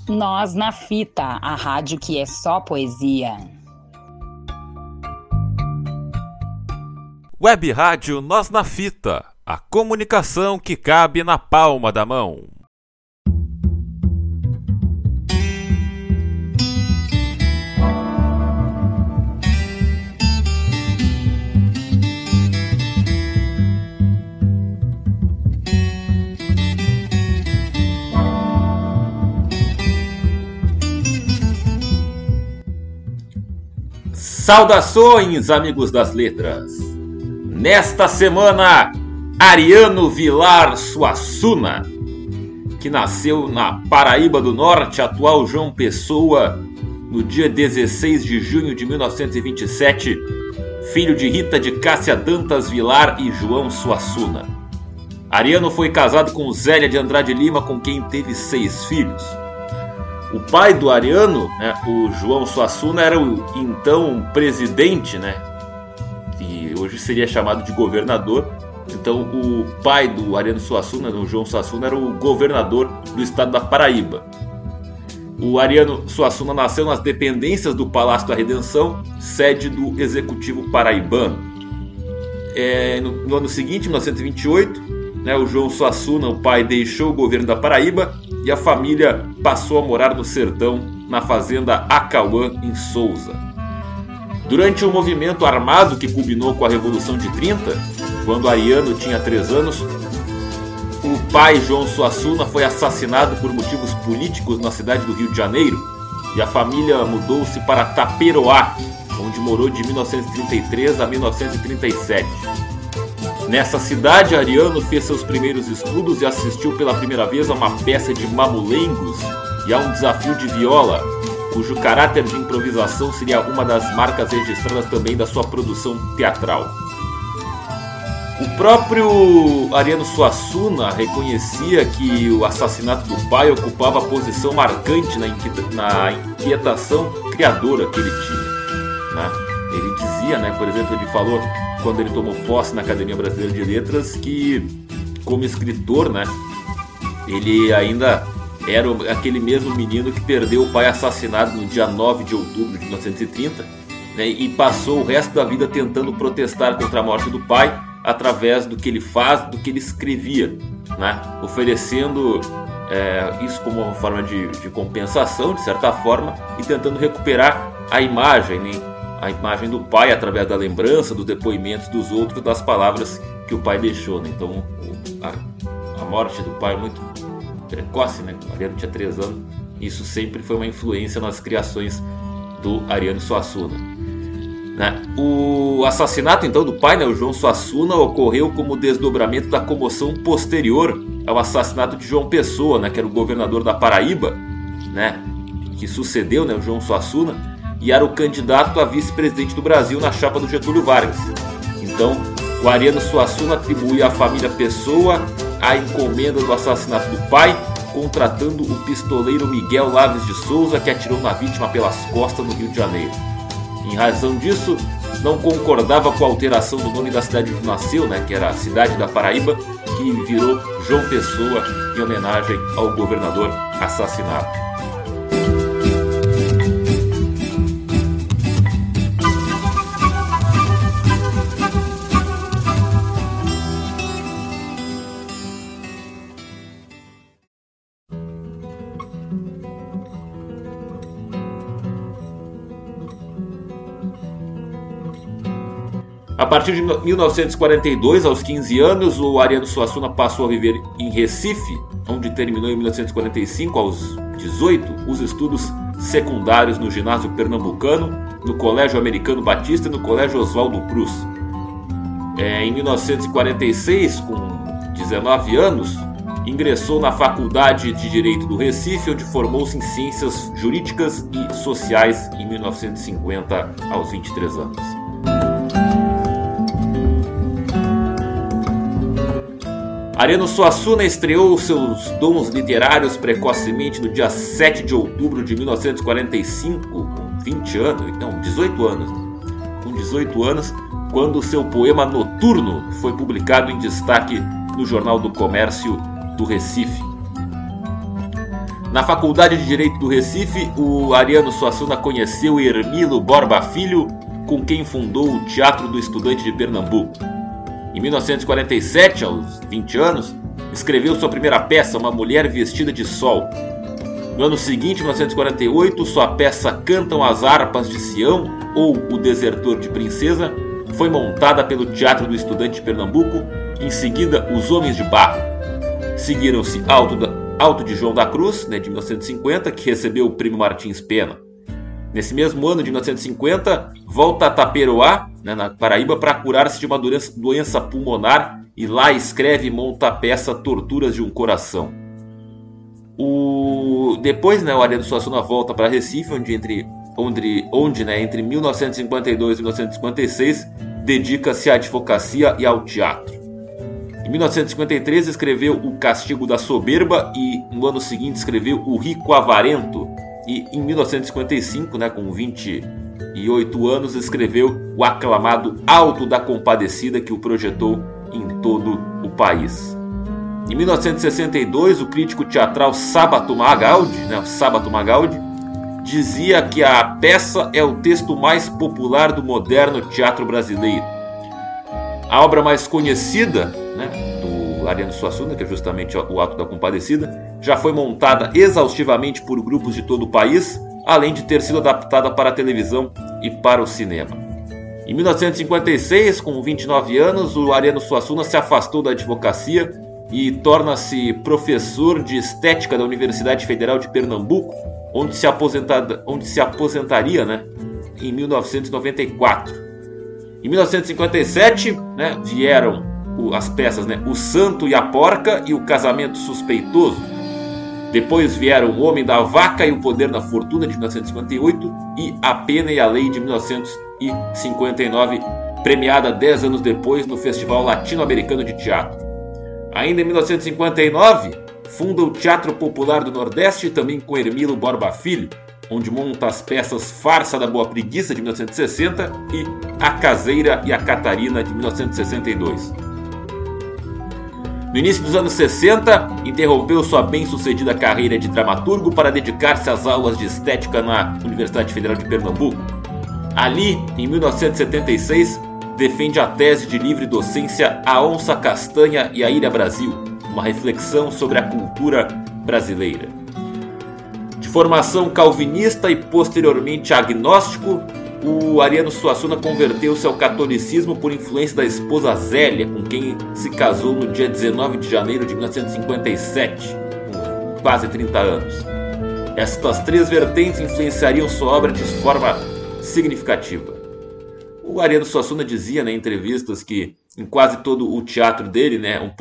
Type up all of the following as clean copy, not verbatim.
Nós na Fita, a rádio que é só poesia. Web Rádio Nós na Fita, a comunicação que cabe na palma da mão. Saudações, amigos das letras! Nesta semana, Ariano Vilar Suassuna, que nasceu na Paraíba do Norte, atual João Pessoa, no dia 16 de junho de 1927, filho de Rita de Cássia Dantas Vilar e João Suassuna. Ariano foi casado com Zélia de Andrade Lima, com quem teve 6 filhos. O pai do Ariano, né, o João Suassuna, era o então presidente, né, que hoje seria chamado de governador. Então o pai do Ariano Suassuna, o João Suassuna, era o governador do estado da Paraíba. O Ariano Suassuna nasceu nas dependências do Palácio da Redenção, sede do Executivo paraibano. No ano seguinte, 1928, né, o João Suassuna, o pai, deixou o governo da Paraíba e a família passou a morar no sertão, na fazenda Acauã, em Sousa. Durante o movimento armado que culminou com a Revolução de 30, quando Ariano tinha 3 anos, o pai, João Suassuna, foi assassinado por motivos políticos na cidade do Rio de Janeiro e a família mudou-se para Taperoá, onde morou de 1933 a 1937. Nessa cidade, Ariano fez seus primeiros estudos e assistiu pela primeira vez a uma peça de mamulengos e a um desafio de viola, cujo caráter de improvisação seria uma das marcas registradas também da sua produção teatral. O próprio Ariano Suassuna reconhecia que o assassinato do pai ocupava posição marcante na inquietação criadora que ele tinha, né? Ele dizia, né, por exemplo, ele falou, quando ele tomou posse na Academia Brasileira de Letras, que como escritor, né, ele ainda era aquele mesmo menino que perdeu o pai assassinado no dia 9 de outubro de 1930, né, e passou o resto da vida tentando protestar contra a morte do pai através do que ele faz, do que ele escrevia, né, oferecendo isso como uma forma de compensação, de certa forma, e tentando recuperar a imagem, né, a imagem do pai através da lembrança, dos depoimentos dos outros, das palavras que o pai deixou, né? Então a morte do pai é muito precoce, né? O Ariano tinha 3 anos. Isso sempre foi uma influência nas criações do Ariano Suassuna, né? O assassinato então do pai, né, o João Suassuna, ocorreu como desdobramento da comoção posterior ao assassinato de João Pessoa, né, que era o governador da Paraíba, né, que sucedeu, né, o João Suassuna, e era o candidato a vice-presidente do Brasil na chapa do Getúlio Vargas. Então, o Ariano Suassuna atribui à família Pessoa a encomenda do assassinato do pai, contratando o pistoleiro Miguel Laves de Souza, que atirou na vítima pelas costas no Rio de Janeiro. Em razão disso, não concordava com a alteração do nome da cidade onde nasceu, né, que era a cidade da Paraíba, que virou João Pessoa, em homenagem ao governador assassinado. A partir de 1942, aos 15 anos, o Ariano Suassuna passou a viver em Recife, onde terminou em 1945, aos 18, os estudos secundários no ginásio pernambucano, no Colégio Americano Batista e no Colégio Oswaldo Cruz. Em 1946, com 19 anos, ingressou na Faculdade de Direito do Recife, onde formou-se em Ciências Jurídicas e Sociais em 1950, aos 23 anos. Ariano Suassuna estreou seus dons literários precocemente no dia 7 de outubro de 1945, com 18 anos. Com 18 anos, quando seu poema Noturno foi publicado em destaque no Jornal do Comércio do Recife. Na Faculdade de Direito do Recife, o Ariano Suassuna conheceu Hermilo Borba Filho, com quem fundou o Teatro do Estudante de Pernambuco. Em 1947, aos 20 anos, escreveu sua primeira peça, Uma Mulher Vestida de Sol. No ano seguinte, 1948, sua peça Cantam as Harpas de Sião, ou O Desertor de Princesa, foi montada pelo Teatro do Estudante de Pernambuco, em seguida Os Homens de Barro. Seguiram-se Alto de João da Cruz, de 1950, que recebeu o Prêmio Martins Pena. Nesse mesmo ano de 1950, volta a Taperoá, na Paraíba, para curar-se de uma doença pulmonar e lá escreve e monta a peça Torturas de um Coração. Depois, o Ariano Suassuna volta para Recife, onde entre 1952 e 1956 dedica-se à advocacia e ao teatro. Em 1953 escreveu O Castigo da Soberba e no ano seguinte escreveu O Rico Avarento. E em 1955, com 28 anos, escreveu o aclamado Alto da Compadecida, que o projetou em todo o país. Em 1962, o crítico teatral Sábato Magaldi, dizia que a peça é o texto mais popular do moderno teatro brasileiro. A obra mais conhecida, do Ariano Suassuna, que é justamente o Alto da Compadecida, já foi montada exaustivamente por grupos de todo o país, além de ter sido adaptada para a televisão e para o cinema. Em 1956, com 29 anos, o Ariano Suassuna se afastou da advocacia e torna-se professor de estética da Universidade Federal de Pernambuco, onde se aposentaria em 1994. Em 1957, vieram as peças O Santo e a Porca e O Casamento Suspeitoso. Depois vieram O Homem da Vaca e o Poder da Fortuna, de 1958, e A Pena e a Lei, de 1959, premiada 10 anos depois no Festival Latino-Americano de Teatro. Ainda em 1959, funda o Teatro Popular do Nordeste, também com Hermilo Borba Filho, onde monta as peças Farsa da Boa Preguiça, de 1960, e A Caseira e a Catarina, de 1962. No início dos anos 60, interrompeu sua bem-sucedida carreira de dramaturgo para dedicar-se às aulas de estética na Universidade Federal de Pernambuco. Ali, em 1976, defende a tese de livre docência A Onça Castanha e a Ilha Brasil, uma reflexão sobre a cultura brasileira. De formação calvinista e posteriormente agnóstico, o Ariano Suassuna converteu-se ao catolicismo por influência da esposa Zélia, com quem se casou no dia 19 de janeiro de 1957, com quase 30 anos. Estas três vertentes influenciariam sua obra de forma significativa. O Ariano Suassuna dizia em entrevistas que em quase todo o teatro dele,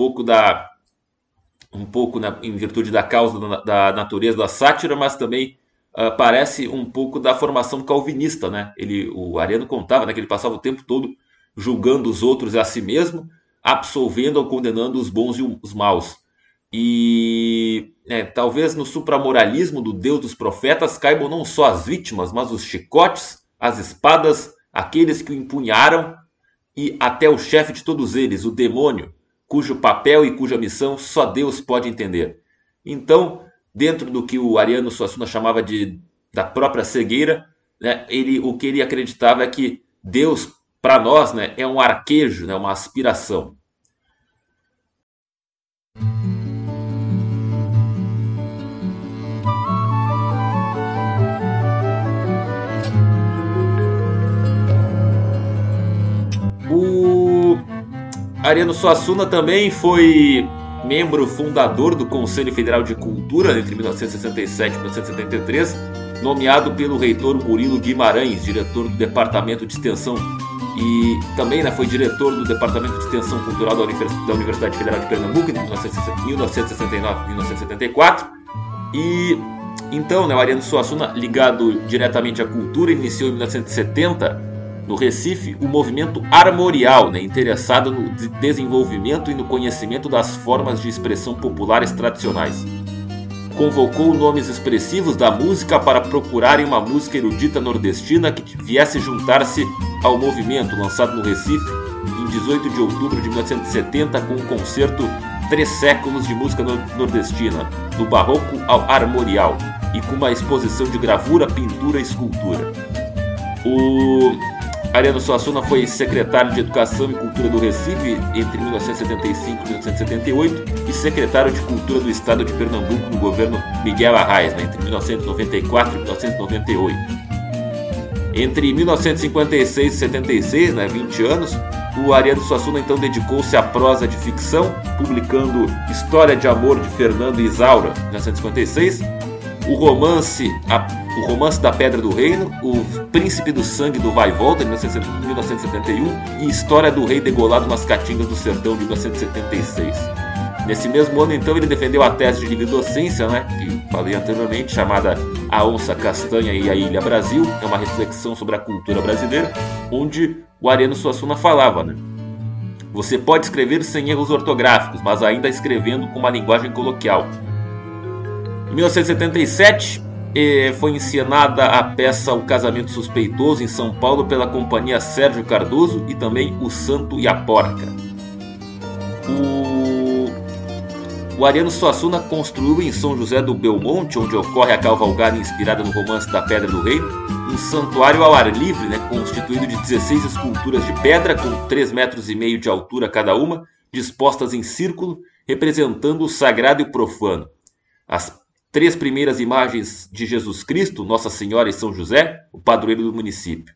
em virtude da causa da natureza da sátira, mas também parece um pouco da formação calvinista, O Ariano contava, que ele passava o tempo todo julgando os outros e a si mesmo, absolvendo ou condenando os bons e os maus. E talvez no supramoralismo do Deus dos profetas caibam não só as vítimas, mas os chicotes, as espadas, aqueles que o empunharam e até o chefe de todos eles, o demônio, cujo papel e cuja missão só Deus pode entender. Então, dentro do que o Ariano Suassuna chamava da própria cegueira, o que ele acreditava é que Deus, para nós, é um arquejo, uma aspiração. O Ariano Suassuna também foi membro fundador do Conselho Federal de Cultura entre 1967 e 1973, nomeado pelo reitor Murilo Guimarães, diretor do Departamento de Extensão, e também foi diretor do Departamento de Extensão Cultural da Universidade Federal de Pernambuco entre 1969 e 1974. E então, o Ariano Suassuna, ligado diretamente à cultura, iniciou em 1970 no Recife, o movimento armorial, interessado no desenvolvimento e no conhecimento das formas de expressão populares tradicionais. Convocou nomes expressivos da música para procurarem uma música erudita nordestina que viesse juntar-se ao movimento, lançado no Recife em 18 de outubro de 1970 com um concerto 3 séculos de música nordestina, do barroco ao armorial, e com uma exposição de gravura, pintura e escultura. O Ariano Suassuna foi secretário de Educação e Cultura do Recife entre 1975 e 1978 e secretário de Cultura do Estado de Pernambuco no governo Miguel Arraes, entre 1994 e 1998. Entre 1956 e 76, 20 anos, o Ariano Suassuna então dedicou-se à prosa de ficção, publicando História de Amor de Fernando e Isaura, 1956, o romance da Pedra do Reino, O Príncipe do Sangue do Vai e Volta, de 1971, e História do Rei Degolado nas Caatingas do Sertão, de 1976. Nesse mesmo ano, então, ele defendeu a tese de livre docência, que falei anteriormente, chamada A Onça Castanha e a Ilha Brasil, é uma reflexão sobre a cultura brasileira, onde o Ariano Suassuna falava, você pode escrever sem erros ortográficos, mas ainda escrevendo com uma linguagem coloquial. Em 1977, foi encenada a peça O Casamento Suspeitoso em São Paulo pela companhia Sérgio Cardoso e também O Santo e a Porca. O Ariano Suassuna construiu em São José do Belmonte, onde ocorre a cavalgada inspirada no romance da Pedra do Reino, um santuário ao ar livre, constituído de 16 esculturas de pedra com 3,5 metros de altura cada uma, dispostas em círculo, representando o sagrado e o profano. As 3 primeiras imagens de Jesus Cristo, Nossa Senhora e São José, o padroeiro do município.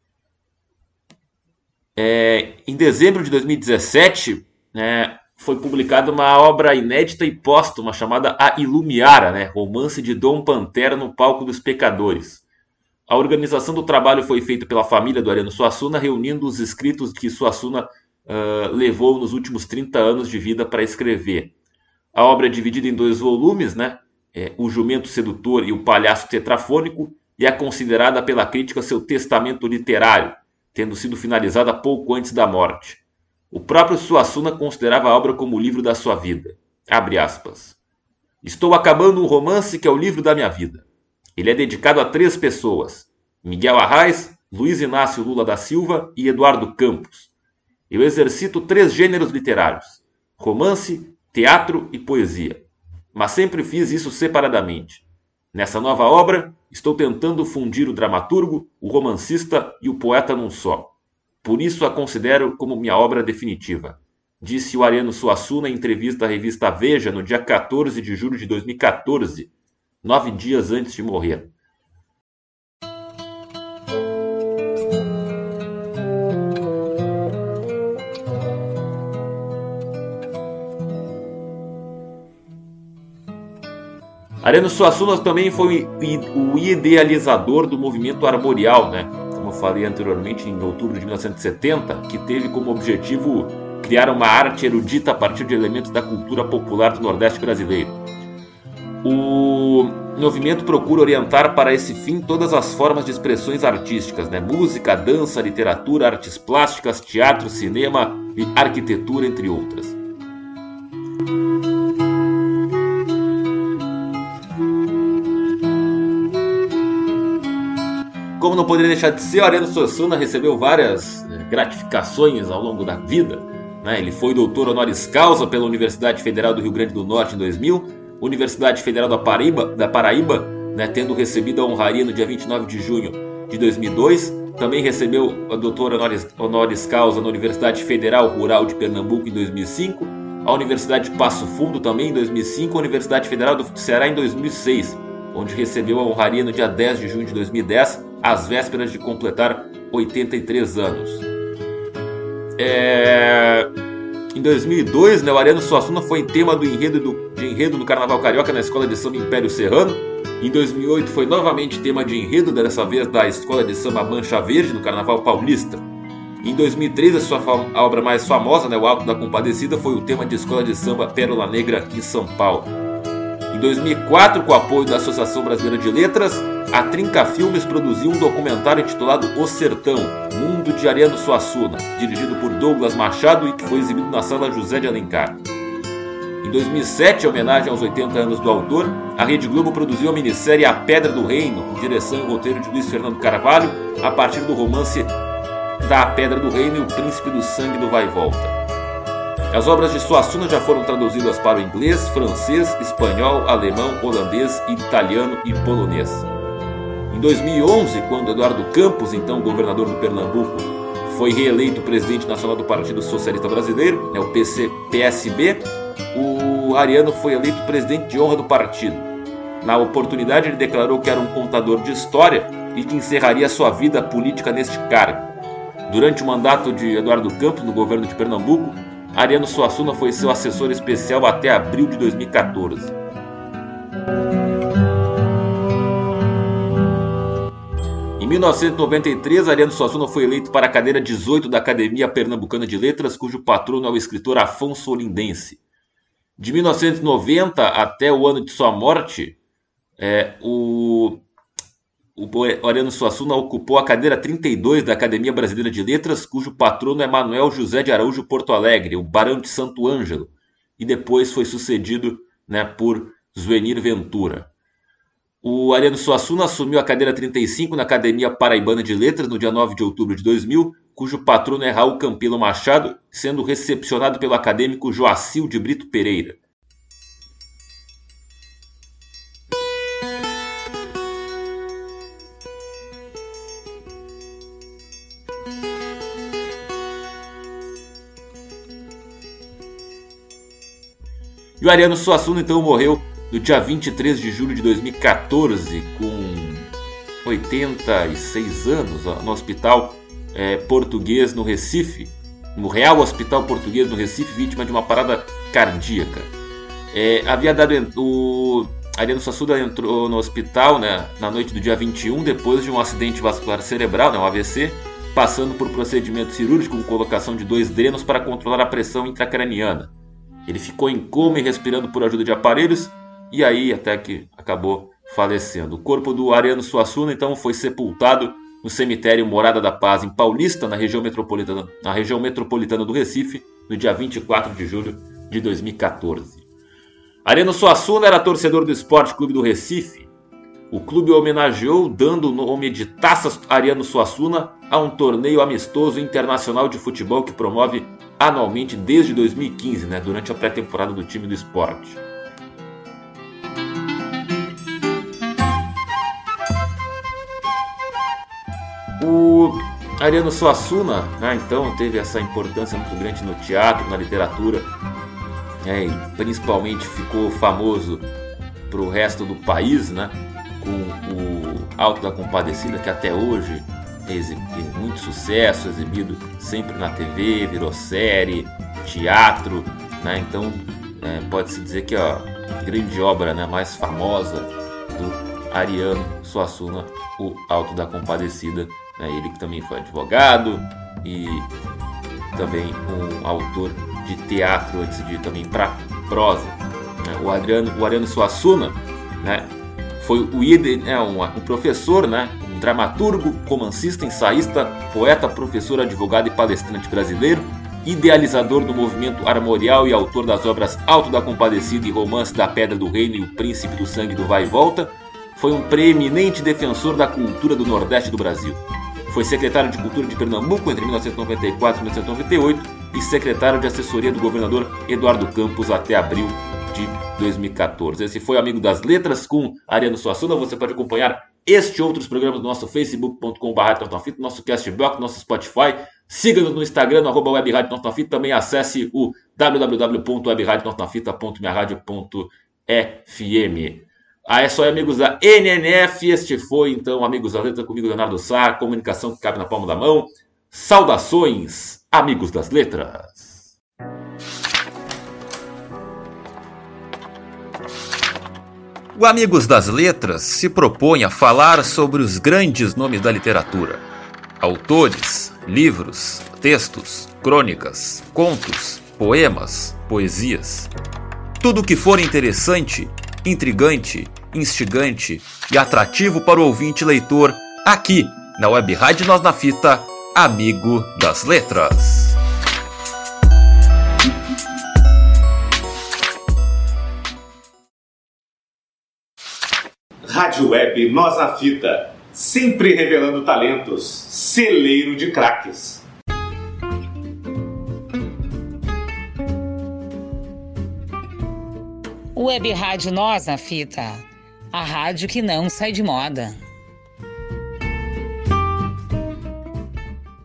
Em dezembro de 2017, foi publicada uma obra inédita e póstuma chamada A Ilumiara, romance de Dom Pantera no Palco dos Pecadores. A organização do trabalho foi feita pela família do Ariano Suassuna, reunindo os escritos que Suassuna levou nos últimos 30 anos de vida para escrever. A obra é dividida em 2 volumes, O Jumento Sedutor e O Palhaço Tetrafônico, e é considerada pela crítica seu testamento literário, tendo sido finalizada pouco antes da morte. O próprio Suassuna considerava a obra como o livro da sua vida. Abre aspas. Estou acabando um romance que é o livro da minha vida. Ele é dedicado a 3 pessoas, Miguel Arraes, Luiz Inácio Lula da Silva e Eduardo Campos. Eu exercito 3 gêneros literários, romance, teatro e poesia. Mas sempre fiz isso separadamente. Nessa nova obra, estou tentando fundir o dramaturgo, o romancista e o poeta num só. Por isso a considero como minha obra definitiva, disse o Ariano Suassuna em entrevista à revista Veja no dia 14 de julho de 2014, 9 dias antes de morrer. Ariano Suassuna também foi o idealizador do movimento armorial, como eu falei anteriormente, em outubro de 1970, que teve como objetivo criar uma arte erudita a partir de elementos da cultura popular do Nordeste brasileiro. O movimento procura orientar para esse fim todas as formas de expressões artísticas, música, dança, literatura, artes plásticas, teatro, cinema e arquitetura, entre outras. Como não poderia deixar de ser, o Ariano Suassuna recebeu várias gratificações ao longo da vida. Ele foi doutor honoris causa pela Universidade Federal do Rio Grande do Norte em 2000, Universidade Federal da Paraíba, tendo recebido a honraria no dia 29 de junho de 2002. Também recebeu a doutor honoris causa na Universidade Federal Rural de Pernambuco em 2005, a Universidade de Passo Fundo também em 2005, a Universidade Federal do Ceará em 2006, onde recebeu a honraria no dia 10 de junho de 2010, às vésperas de completar 83 anos. Em 2002, o Ariano Suassuna foi tema de enredo do Carnaval Carioca na Escola de Samba Império Serrano. Em 2008 foi novamente tema de enredo, dessa vez da Escola de Samba Mancha Verde, no Carnaval Paulista. Em 2003, a obra mais famosa, O Alto da Compadecida, foi o tema de Escola de Samba Pérola Negra em São Paulo. Em 2004, com o apoio da Associação Brasileira de Letras, a Trinca Filmes produziu um documentário intitulado O Sertão, Mundo de Ariano Suassuna, dirigido por Douglas Machado e que foi exibido na Sala José de Alencar. Em 2007, em homenagem aos 80 anos do autor, a Rede Globo produziu a minissérie A Pedra do Reino, com direção e roteiro de Luiz Fernando Carvalho, a partir do romance da Pedra do Reino e O Príncipe do Sangue do Vai e Volta. As obras de Suassuna já foram traduzidas para o inglês, francês, espanhol, alemão, holandês, italiano e polonês. Em 2011, quando Eduardo Campos, então governador do Pernambuco, foi reeleito presidente nacional do Partido Socialista Brasileiro, o PSB, o Ariano foi eleito presidente de honra do partido. Na oportunidade, ele declarou que era um contador de história e que encerraria sua vida política neste cargo. Durante o mandato de Eduardo Campos, no governo de Pernambuco, Ariano Suassuna foi seu assessor especial até abril de 2014. Em 1993, Ariano Suassuna foi eleito para a cadeira 18 da Academia Pernambucana de Letras, cujo patrono é o escritor Afonso Olindense. De 1990 até o ano de sua morte, o Ariano Suassuna ocupou a cadeira 32 da Academia Brasileira de Letras, cujo patrono é Manuel José de Araújo Porto Alegre, o Barão de Santo Ângelo, e depois foi sucedido por Zuenir Ventura. O Ariano Suassuna assumiu a cadeira 35 na Academia Paraibana de Letras no dia 9 de outubro de 2000, cujo patrono é Raul Campelo Machado, sendo recepcionado pelo acadêmico Joacil de Brito Pereira. E o Ariano Suassuna então morreu no dia 23 de julho de 2014, com 86 anos, no Hospital Português no Recife, no Real Hospital Português no Recife, vítima de uma parada cardíaca. O Ariano Suassuna entrou no hospital na noite do dia 21, depois de um acidente vascular cerebral, um AVC, passando por procedimento cirúrgico com colocação de 2 drenos para controlar a pressão intracraniana. Ele ficou em coma e respirando por ajuda de aparelhos, e aí até que acabou falecendo. O corpo do Ariano Suassuna então foi sepultado no cemitério Morada da Paz, em Paulista, na região metropolitana do Recife, no dia 24 de julho de 2014. Ariano Suassuna era torcedor do Esporte Clube do Recife. O clube o homenageou dando o nome de Taça Ariano Suassuna a um torneio amistoso internacional de futebol que promove anualmente desde 2015, durante a pré-temporada do time do esporte. O Ariano Suassuna, então, teve essa importância muito grande no teatro, na literatura, e principalmente ficou famoso para o resto do país, com o Alto da Compadecida, que até hoje tem muito sucesso, exibido sempre na TV, virou série, teatro, então pode-se dizer que a grande obra mais famosa do Ariano Suassuna, o Alto da Compadecida, ele que também foi advogado e também um autor de teatro antes de ir também para prosa. O Ariano Suassuna foi um professor, um dramaturgo, romancista, ensaísta, poeta, professor, advogado e palestrante brasileiro, idealizador do movimento armorial e autor das obras Alto da Compadecida e Romance da Pedra do Reino e O Príncipe do Sangue do Vai e Volta. Foi um preeminente defensor da cultura do Nordeste do Brasil. Foi secretário de Cultura de Pernambuco entre 1994 e 1998 e secretário de assessoria do governador Eduardo Campos até abril de 2014. Esse foi o Amigo das Letras com Ariano Suassuna. Você pode acompanhar este e outros programas no nosso facebook.com/radionortonafita, nosso Castbox, nosso Spotify. Siga-nos no Instagram, no @webradionortonafita. Também acesse o www.webradionortonafita.minharadio.fm. É só aí, amigos da NNF. Este foi, então, Amigos da Letra, comigo, Leonardo Sá. Comunicação que cabe na palma da mão. Saudações, Amigos das Letras. O Amigos das Letras se propõe a falar sobre os grandes nomes da literatura. Autores, livros, textos, crônicas, contos, poemas, poesias. Tudo que for interessante, intrigante, instigante e atrativo para o ouvinte leitor, aqui na Web Rádio Nós na Fita, Amigo das Letras. Rádio Web Nós na Fita, sempre revelando talentos, celeiro de craques. Web Rádio Nós na Fita, a rádio que não sai de moda.